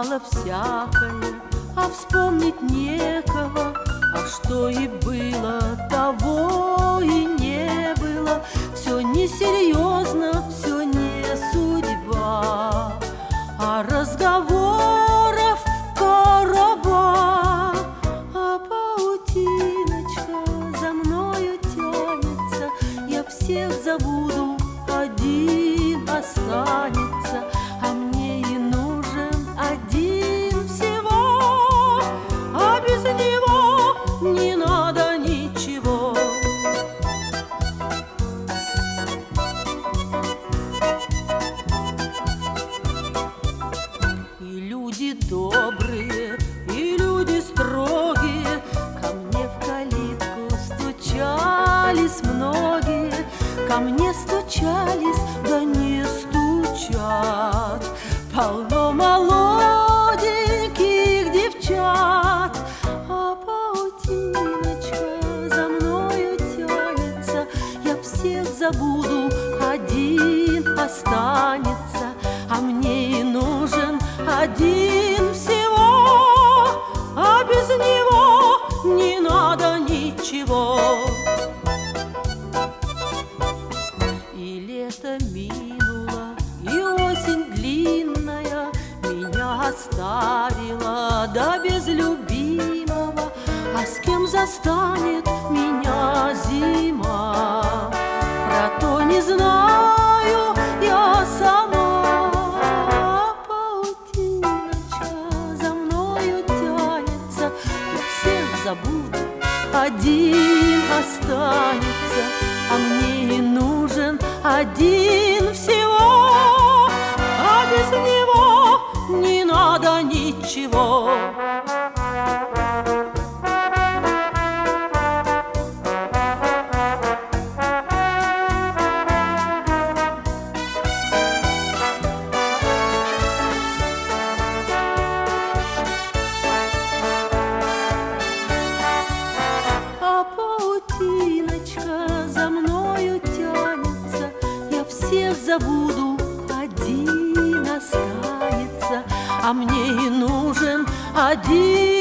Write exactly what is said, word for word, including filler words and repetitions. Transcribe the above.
бывало всякое, а вспомнить некого. А что и было, того и не было. Все несерьезно, все не судьба, а разговоров короба. А паутиночка за мною тянется, я всех забуду, один останется. А мне и нужен один всего, а без него не надо ничего. И люди добрые, и люди строгие ко мне в калитку стучались многие. Ко мне стучались, да не стучат. Полно молоденьких девчат. А паутиночка за мною тянется, я всех забуду, один останется. А мне и нужен один всего, а без него не надо ничего. И лето минуло, и осень длинная меня оставила, да без любимого. А с кем застанет меня зима, про то не знаю я сама. Паутиночка за мною тянется, я всех забуду, один останется. А мне и нужен один всего, а без него не надо ничего. А паутиночка за мною тянется, я всех забуду, один останется. А мне и нужен один